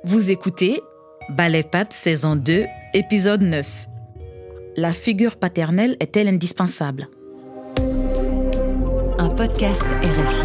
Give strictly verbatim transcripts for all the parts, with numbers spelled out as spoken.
Vous écoutez Balai Pat saison deux, épisode neuf. La figure paternelle est-elle indispensable? Un podcast R F I.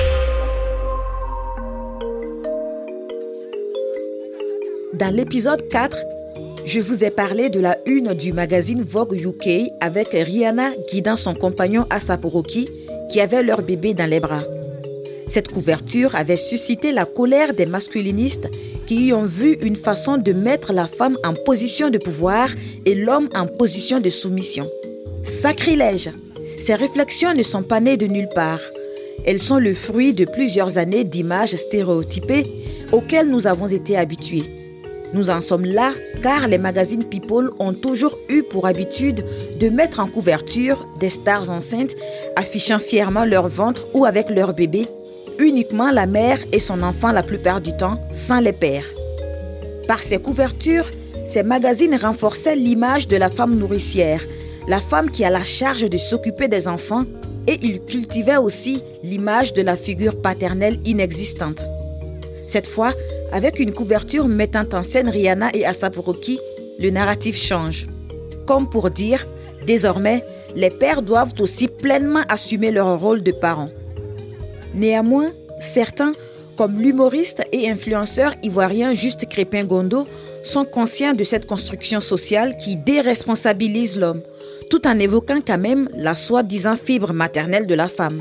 Dans l'épisode quatre, je vous ai parlé de la une du magazine Vogue U K avec Rihanna guidant son compagnon A$ap Rocky qui avait leur bébé dans les bras. Cette couverture avait suscité la colère des masculinistes qui y ont vu une façon de mettre la femme en position de pouvoir et l'homme en position de soumission. Sacrilège! Ces réflexions ne sont pas nées de nulle part. Elles sont le fruit de plusieurs années d'images stéréotypées auxquelles nous avons été habitués. Nous en sommes là car les magazines People ont toujours eu pour habitude de mettre en couverture des stars enceintes affichant fièrement leur ventre ou avec leur bébé, uniquement la mère et son enfant la plupart du temps, sans les pères. Par ces couvertures, ces magazines renforçaient l'image de la femme nourricière, la femme qui a la charge de s'occuper des enfants, et ils cultivaient aussi l'image de la figure paternelle inexistante. Cette fois, avec une couverture mettant en scène Rihanna et A$ap Rocky, le narratif change. Comme pour dire, désormais, les pères doivent aussi pleinement assumer leur rôle de parents. Néanmoins, certains, comme l'humoriste et influenceur ivoirien Juste Crépin Gondo, sont conscients de cette construction sociale qui déresponsabilise l'homme, tout en évoquant quand même la soi-disant fibre maternelle de la femme.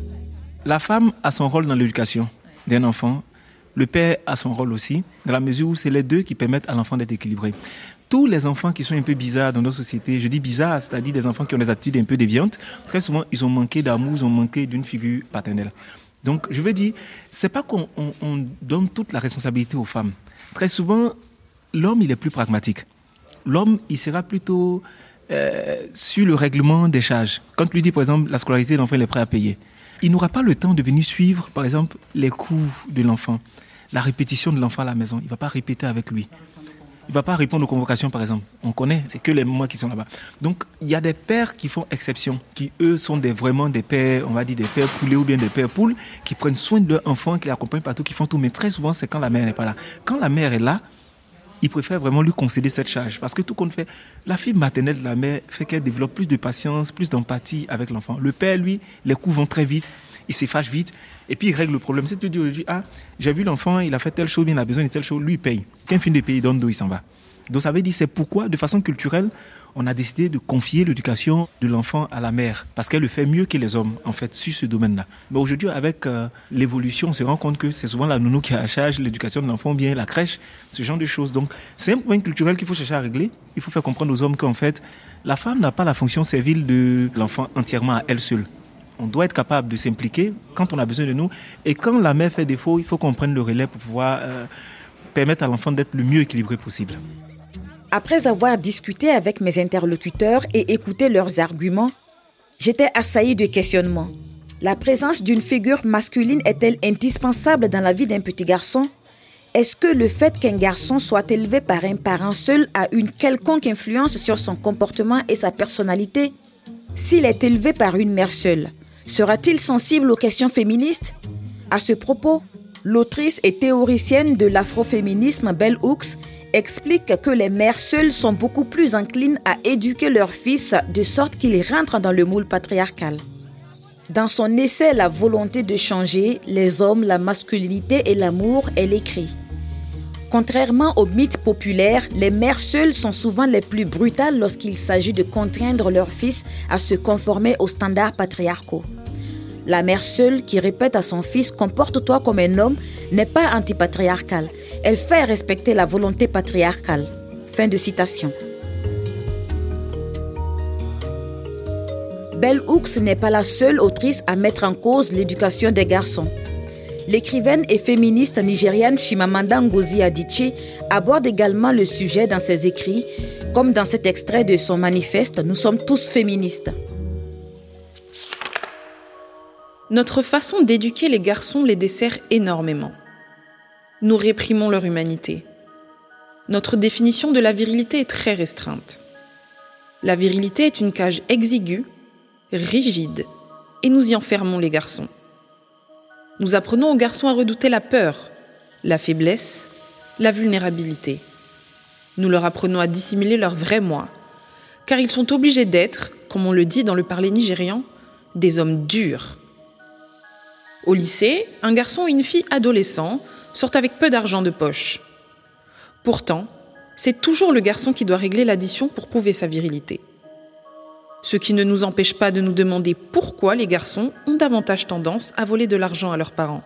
La femme a son rôle dans l'éducation d'un enfant. Le père a son rôle aussi, dans la mesure où c'est les deux qui permettent à l'enfant d'être équilibré. Tous les enfants qui sont un peu bizarres dans nos sociétés, je dis bizarres, c'est-à-dire des enfants qui ont des attitudes un peu déviantes, très souvent, ils ont manqué d'amour, ils ont manqué d'une figure paternelle. Donc, je veux dire, c'est pas qu'on on, on donne toute la responsabilité aux femmes. Très souvent, l'homme, il est plus pragmatique. L'homme, il sera plutôt euh, sur le règlement des charges. Quand lui dit, par exemple, la scolarité de l'enfant, il est prêt à payer. Il n'aura pas le temps de venir suivre, par exemple, les cours de l'enfant, la répétition de l'enfant à la maison. Il ne va pas répéter avec lui. Il ne va pas répondre aux convocations, par exemple. On connaît, c'est que les mamans qui sont là-bas. Donc, il y a des pères qui font exception, qui, eux, sont des, vraiment des pères, on va dire des pères poulets ou bien des pères poules, qui prennent soin de leur enfant, qui l'accompagnent partout, qui font tout. Mais très souvent, c'est quand la mère n'est pas là. Quand la mère est là, ils préfèrent vraiment lui concéder cette charge. Parce que tout compte fait, la fibre maternelle de la mère fait qu'elle développe plus de patience, plus d'empathie avec l'enfant. Le père, lui, les coups vont très vite, il s'efface vite, et puis il règle le problème. Si tu dis aujourd'hui, ah, j'ai vu l'enfant, il a fait telle chose, il a besoin de telle chose, lui, il paye. Quand il finit de payer, il donne d'eau, il s'en va. Donc ça veut dire, c'est pourquoi, de façon culturelle, on a décidé de confier l'éducation de l'enfant à la mère, parce qu'elle le fait mieux que les hommes, en fait, sur ce domaine-là. Mais aujourd'hui, avec euh, l'évolution, on se rend compte que c'est souvent la nounou qui a à charge l'éducation de l'enfant, bien la crèche, ce genre de choses. Donc, c'est un point culturel qu'il faut chercher à régler. Il faut faire comprendre aux hommes qu'en fait, la femme n'a pas la fonction servile de l'enfant entièrement à elle seule. On doit être capable de s'impliquer quand on a besoin de nous. Et quand la mère fait défaut, il faut qu'on prenne le relais pour pouvoir euh, permettre à l'enfant d'être le mieux équilibré possible. Après avoir discuté avec mes interlocuteurs et écouté leurs arguments, j'étais assaillie de questionnements. La présence d'une figure masculine est-elle indispensable dans la vie d'un petit garçon? Est-ce que le fait qu'un garçon soit élevé par un parent seul a une quelconque influence sur son comportement et sa personnalité? S'il est élevé par une mère seule, sera-t-il sensible aux questions féministes? À ce propos, l'autrice et théoricienne de l'afroféminisme Bell Hooks explique que les mères seules sont beaucoup plus enclines à éduquer leurs fils de sorte qu'ils rentrent dans le moule patriarcal. Dans son essai « La volonté de changer, les hommes, la masculinité et l'amour », elle écrit « Contrairement aux mythes populaires, les mères seules sont souvent les plus brutales lorsqu'il s'agit de contraindre leurs fils à se conformer aux standards patriarcaux. La mère seule qui répète à son fils « Comporte-toi comme un homme » n'est pas antipatriarcale. Elle fait respecter la volonté patriarcale. » Fin de citation. Bell Hooks n'est pas la seule autrice à mettre en cause l'éducation des garçons. L'écrivaine et féministe nigériane Chimamanda Ngozi Adichie aborde également le sujet dans ses écrits, comme dans cet extrait de son manifeste « Nous sommes tous féministes ». Notre façon d'éduquer les garçons les dessert énormément. Nous réprimons leur humanité. Notre définition de la virilité est très restreinte. La virilité est une cage exiguë, rigide, et nous y enfermons les garçons. Nous apprenons aux garçons à redouter la peur, la faiblesse, la vulnérabilité. Nous leur apprenons à dissimuler leur vrai moi, car ils sont obligés d'être, comme on le dit dans le parler nigérian, des hommes durs. Au lycée, un garçon ou une fille adolescent sortent avec peu d'argent de poche. Pourtant, c'est toujours le garçon qui doit régler l'addition pour prouver sa virilité. Ce qui ne nous empêche pas de nous demander pourquoi les garçons ont davantage tendance à voler de l'argent à leurs parents.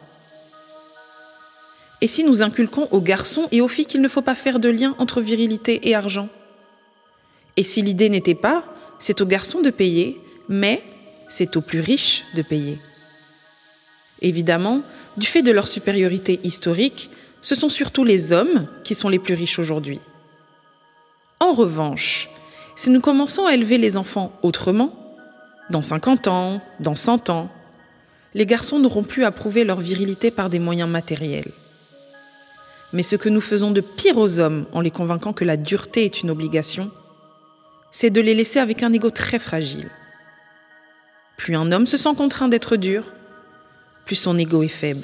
Et si nous inculquons aux garçons et aux filles qu'il ne faut pas faire de lien entre virilité et argent ? Et si l'idée n'était pas, c'est aux garçons de payer, mais c'est aux plus riches de payer. Évidemment, du fait de leur supériorité historique, ce sont surtout les hommes qui sont les plus riches aujourd'hui. En revanche, si nous commençons à élever les enfants autrement, dans cinquante ans, dans cent ans, les garçons n'auront plus à prouver leur virilité par des moyens matériels. Mais ce que nous faisons de pire aux hommes en les convainquant que la dureté est une obligation, c'est de les laisser avec un ego très fragile. Plus un homme se sent contraint d'être dur, plus son ego est faible.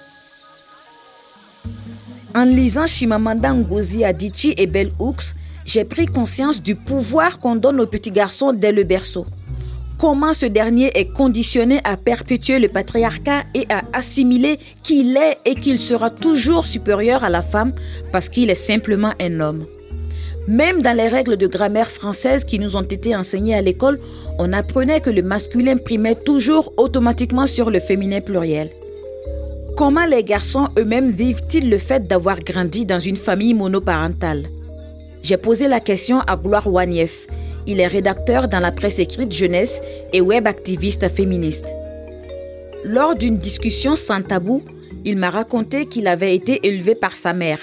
En lisant Chimamanda Ngozi Adichie et Bell Hooks, j'ai pris conscience du pouvoir qu'on donne aux petits garçons dès le berceau. Comment ce dernier est conditionné à perpétuer le patriarcat et à assimiler qu'il est et qu'il sera toujours supérieur à la femme parce qu'il est simplement un homme. Même dans les règles de grammaire française qui nous ont été enseignées à l'école, on apprenait que le masculin primait toujours automatiquement sur le féminin pluriel. Comment les garçons eux-mêmes vivent-ils le fait d'avoir grandi dans une famille monoparentale ? J'ai posé la question à Gloire Wanief. Il est rédacteur dans la presse écrite jeunesse et web activiste féministe. Lors d'une discussion sans tabou, il m'a raconté qu'il avait été élevé par sa mère.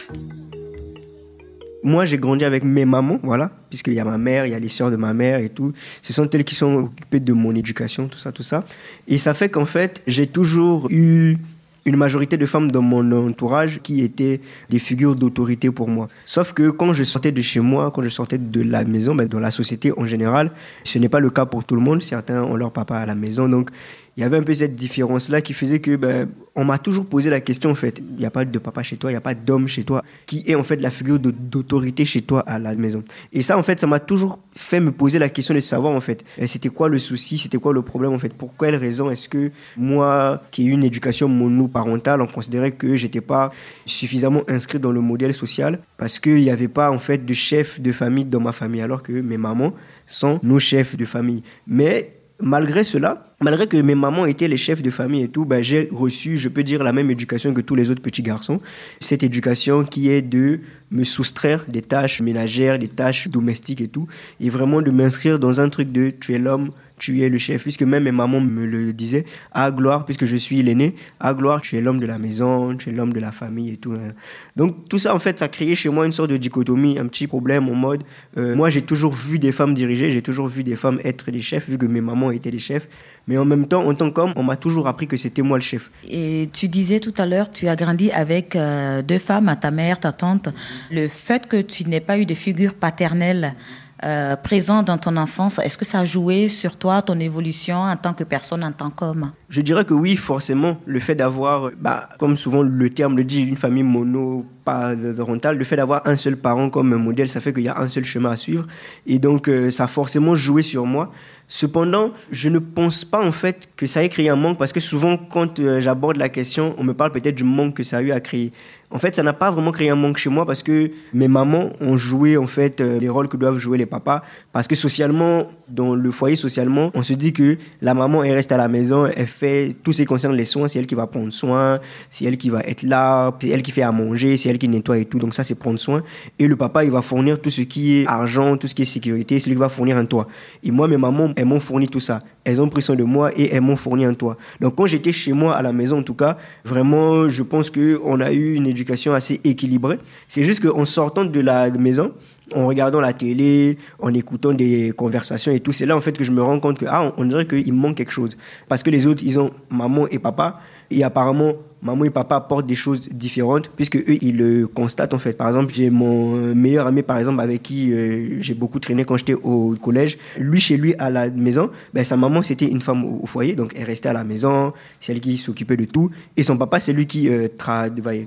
Moi, j'ai grandi avec mes mamans, voilà, puisqu'il y a ma mère, il y a les sœurs de ma mère et tout. Ce sont elles qui sont occupées de mon éducation, tout ça, tout ça. Et ça fait qu'en fait, j'ai toujours eu une majorité de femmes dans mon entourage qui étaient des figures d'autorité pour moi. Sauf que quand je sortais de chez moi, quand je sortais de la maison, ben dans la société en général, ce n'est pas le cas pour tout le monde. Certains ont leur papa à la maison, donc il y avait un peu cette différence-là qui faisait que ben, on m'a toujours posé la question, en fait, il n'y a pas de papa chez toi, il n'y a pas d'homme chez toi, qui est en fait la figure de, d'autorité chez toi à la maison. Et ça, en fait, ça m'a toujours fait me poser la question de savoir, en fait, c'était quoi le souci, c'était quoi le problème, en fait, pour quelle raison est-ce que moi, qui ai eu une éducation monoparentale, on considérait que j'étais pas suffisamment inscrit dans le modèle social, parce qu'il n'y avait pas, en fait, de chef de famille dans ma famille, alors que mes mamans sont nos chefs de famille. Mais malgré cela, malgré que mes mamans étaient les chefs de famille et tout, ben j'ai reçu, je peux dire, la même éducation que tous les autres petits garçons. Cette éducation qui est de me soustraire des tâches ménagères, des tâches domestiques et tout, et vraiment de m'inscrire dans un truc de tu es l'homme, tu es le chef, puisque même mes mamans me le disaient, à gloire, puisque je suis l'aîné, à gloire, tu es l'homme de la maison, tu es l'homme de la famille et tout. Donc tout ça, en fait, ça créait chez moi une sorte de dichotomie, un petit problème en mode, euh, moi j'ai toujours vu des femmes diriger, j'ai toujours vu des femmes être des chefs, vu que mes mamans étaient des chefs, mais en même temps, en tant qu'homme, on m'a toujours appris que c'était moi le chef. Et tu disais tout à l'heure, tu as grandi avec euh, deux femmes, ta mère, ta tante. Le fait que tu n'aies pas eu de figure paternelle Euh, présent dans ton enfance, est-ce que ça a joué sur toi, ton évolution en tant que personne, en tant qu'homme ? Je dirais que oui, forcément. Le fait d'avoir, bah, comme souvent le terme le dit, une famille monoparentale, le fait d'avoir un seul parent comme un modèle, ça fait qu'il y a un seul chemin à suivre. Et donc, euh, ça a forcément joué sur moi. Cependant, je ne pense pas en fait que ça ait créé un manque, parce que souvent, quand euh, j'aborde la question, on me parle peut-être du manque que ça a eu à créer. En fait, ça n'a pas vraiment créé un manque chez moi, parce que mes mamans ont joué en fait euh, les rôles que doivent jouer les papas, parce que socialement, dans le foyer socialement, on se dit que la maman elle reste à la maison, elle fait tout ce qui concerne les soins, c'est elle qui va prendre soin, c'est elle qui va être là, c'est elle qui fait à manger, c'est elle qui nettoie et tout, donc ça c'est prendre soin. Et le papa il va fournir tout ce qui est argent, tout ce qui est sécurité, c'est lui qui va fournir un toit. Et moi mes mamans elles m'ont fourni tout ça, elles ont pris soin de moi et elles m'ont fourni un toit. Donc quand j'étais chez moi à la maison en tout cas, vraiment je pense qu'on a eu une éducation assez équilibrée. C'est juste qu'en sortant de la maison, en regardant la télé, en écoutant des conversations et tout, c'est là en fait que je me rends compte que ah, on dirait qu'il me manque quelque chose. Parce que les autres, ils ont maman et papa, et apparemment, maman et papa apportent des choses différentes, puisque eux, ils le constatent en fait. Par exemple, j'ai mon meilleur ami, par exemple, avec qui euh, j'ai beaucoup traîné quand j'étais au collège. Lui, chez lui, à la maison, ben, sa maman, c'était une femme au, au foyer, donc elle restait à la maison, c'est elle qui s'occupait de tout. Et son papa, c'est lui qui euh, travaillait.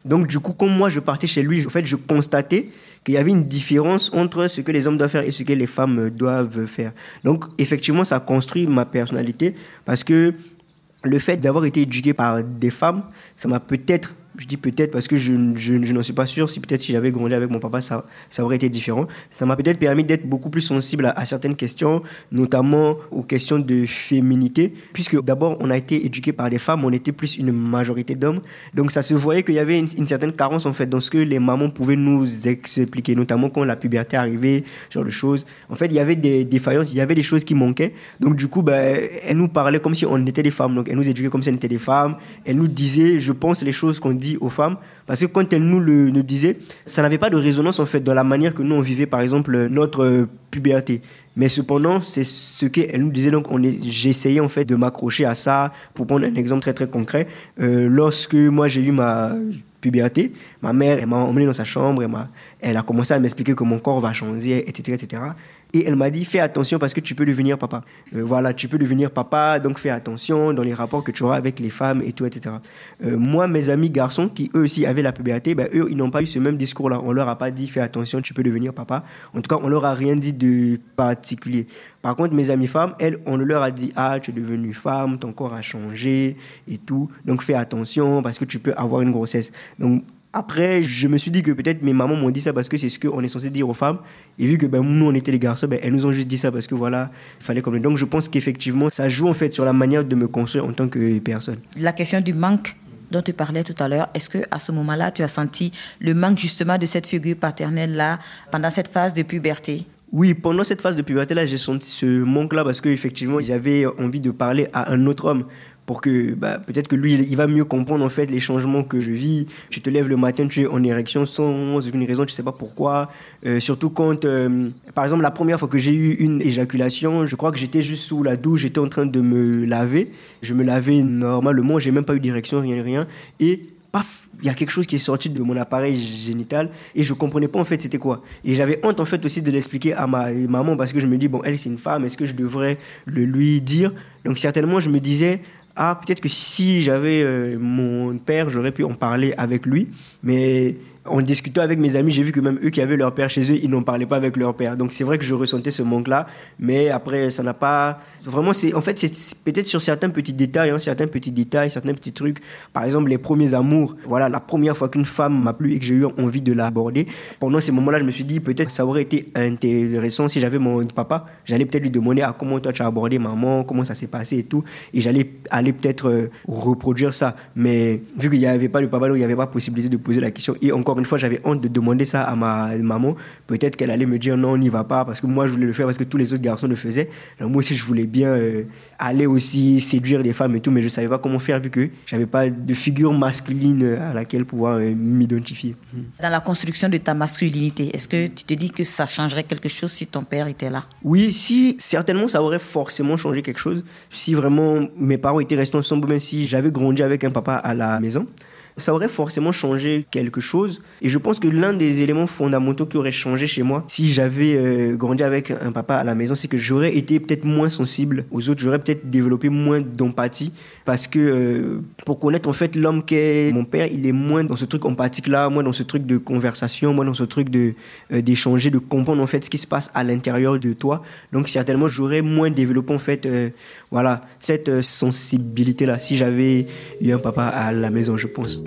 Donc du coup, comme moi je partais chez lui, en fait, je constatais qu'il y avait une différence entre ce que les hommes doivent faire et ce que les femmes doivent faire. Donc effectivement, ça construit ma personnalité parce que le fait d'avoir été éduqué par des femmes, ça m'a peut-être, je dis peut-être parce que je, je, je n'en suis pas sûr, si peut-être si j'avais grandi avec mon papa, ça, ça aurait été différent. Ça m'a peut-être permis d'être beaucoup plus sensible à, à certaines questions, notamment aux questions de féminité, puisque d'abord, on a été éduqué par des femmes, on était plus une majorité d'hommes. Donc ça se voyait qu'il y avait une, une certaine carence en fait dans ce que les mamans pouvaient nous expliquer, notamment quand la puberté arrivait, ce genre de choses. En fait, il y avait des défaillances, il y avait des choses qui manquaient. Donc du coup, ben, elle nous parlait comme si on était des femmes. Donc elle nous éduquait comme si on était des femmes. Elle nous disait, je pense, les choses qu'on dit aux femmes, parce que quand elle nous le nous disait, ça n'avait pas de résonance en fait dans la manière que nous on vivait par exemple notre euh, puberté. Mais cependant, c'est ce qu'elle nous disait, donc on est, j'essayais en fait de m'accrocher à ça. Pour prendre un exemple très très concret, euh, lorsque moi j'ai eu ma puberté, ma mère elle m'a emmené dans sa chambre, elle, m'a, elle a commencé à m'expliquer que mon corps va changer, et cetera, et cetera. Et elle m'a dit, fais attention parce que tu peux devenir papa. Euh, voilà, tu peux devenir papa, donc fais attention dans les rapports que tu auras avec les femmes et tout, et cetera. Euh, moi, mes amis garçons qui eux aussi avaient la puberté, ben, eux, ils n'ont pas eu ce même discours-là. On leur a pas dit, fais attention, tu peux devenir papa. En tout cas, on leur a rien dit de particulier. Par contre, mes amies femmes, elles, on leur a dit, ah, tu es devenue femme, ton corps a changé et tout. Donc fais attention parce que tu peux avoir une grossesse. Donc, après, je me suis dit que peut-être mes mamans m'ont dit ça parce que c'est ce qu'on est censé dire aux femmes. Et vu que ben, nous, on était les garçons, ben, elles nous ont juste dit ça parce que voilà, il fallait comme... Donc je pense qu'effectivement, ça joue en fait sur la manière de me construire en tant que personne. La question du manque dont tu parlais tout à l'heure, est-ce qu'à ce moment-là, tu as senti le manque justement de cette figure paternelle-là pendant cette phase de puberté ? Oui, pendant cette phase de puberté-là, j'ai senti ce manque-là parce qu'effectivement, j'avais envie de parler à un autre homme. Pour que bah, peut-être que lui, il va mieux comprendre en fait les changements que je vis. Tu te lèves le matin, tu es en érection sans aucune raison, tu ne sais pas pourquoi. Euh, surtout quand, euh, par exemple, la première fois que j'ai eu une éjaculation, je crois que j'étais juste sous la douche, j'étais en train de me laver. Je me lavais normalement, j'ai même pas eu d'érection, rien, rien. Et paf, il y a quelque chose qui est sorti de mon appareil génital et je comprenais pas en fait c'était quoi. Et j'avais honte en fait aussi de l'expliquer à ma maman parce que je me dis, bon, elle c'est une femme, est-ce que je devrais le lui dire? Donc certainement, je me disais, ah, peut-être que si j'avais euh, mon père, j'aurais pu en parler avec lui. Mais en discutant avec mes amis, j'ai vu que même eux qui avaient leur père chez eux, ils n'en parlaient pas avec leur père. Donc c'est vrai que je ressentais ce manque-là. Mais après, ça n'a pas... Vraiment, c'est... en fait, c'est peut-être sur certains petits détails, hein, certains petits détails, certains petits trucs. Par exemple, les premiers amours. Voilà, la première fois qu'une femme m'a plu et que j'ai eu envie de l'aborder. Pendant ces moments-là, je me suis dit, peut-être ça aurait été intéressant si j'avais mon papa. J'allais peut-être lui demander, ah, comment toi tu as abordé maman, comment ça s'est passé et tout. Et j'allais aller peut-être euh, reproduire ça. Mais vu qu'il n'y avait pas le papa, donc il n'y avait pas possibilité de poser la question. Et encore une fois, j'avais honte de demander ça à ma maman. Peut-être qu'elle allait me dire non, on n'y va pas parce que moi je voulais le faire parce que tous les autres garçons le faisaient. Alors moi aussi je voulais bien euh, aller aussi séduire les femmes et tout, mais je savais pas comment faire vu que j'avais pas de figure masculine à laquelle pouvoir euh, m'identifier. Dans la construction de ta masculinité, est-ce que tu te dis que ça changerait quelque chose si ton père était là? Oui, si, certainement ça aurait forcément changé quelque chose. Si vraiment mes parents étaient restés ensemble, même si j'avais grandi avec un papa à la maison, ça aurait forcément changé quelque chose. Et je pense que l'un des éléments fondamentaux qui aurait changé chez moi, si j'avais euh, grandi avec un papa à la maison, c'est que j'aurais été peut-être moins sensible aux autres, j'aurais peut-être développé moins d'empathie. Parce que euh, pour connaître en fait l'homme qu'est mon père, il est moins dans ce truc empathique-là, moins dans ce truc de conversation, moins dans ce truc de, euh, d'échanger, de comprendre en fait ce qui se passe à l'intérieur de toi. Donc certainement, j'aurais moins développé en fait euh, voilà, cette euh, sensibilité-là si j'avais eu un papa à la maison, je pense.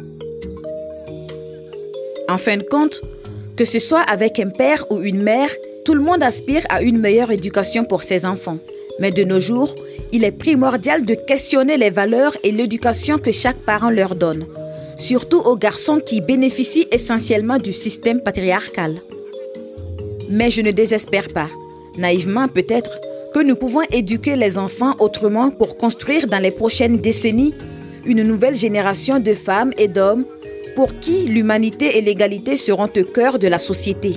En fin de compte, que ce soit avec un père ou une mère, tout le monde aspire à une meilleure éducation pour ses enfants. Mais de nos jours, il est primordial de questionner les valeurs et l'éducation que chaque parent leur donne, surtout aux garçons qui bénéficient essentiellement du système patriarcal. Mais je ne désespère pas, naïvement peut-être, que nous pouvons éduquer les enfants autrement pour construire dans les prochaines décennies une nouvelle génération de femmes et d'hommes pour qui l'humanité et l'égalité seront au cœur de la société.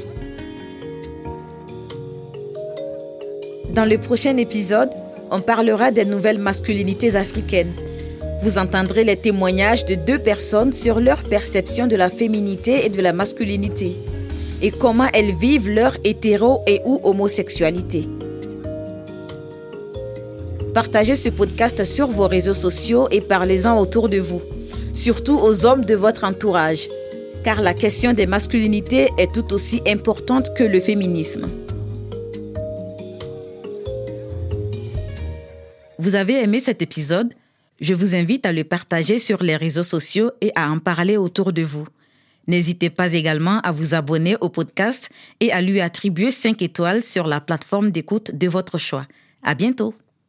Dans le prochain épisode, on parlera des nouvelles masculinités africaines. Vous entendrez les témoignages de deux personnes sur leur perception de la féminité et de la masculinité et comment elles vivent leur hétéro- et ou homosexualité. Partagez ce podcast sur vos réseaux sociaux et parlez-en autour de vous, surtout aux hommes de votre entourage. car la question des masculinités est tout aussi importante que le féminisme. Vous avez aimé cet épisode? Je vous invite à le partager sur les réseaux sociaux et à en parler autour de vous. N'hésitez pas également à vous abonner au podcast et à lui attribuer cinq étoiles sur la plateforme d'écoute de votre choix. À bientôt!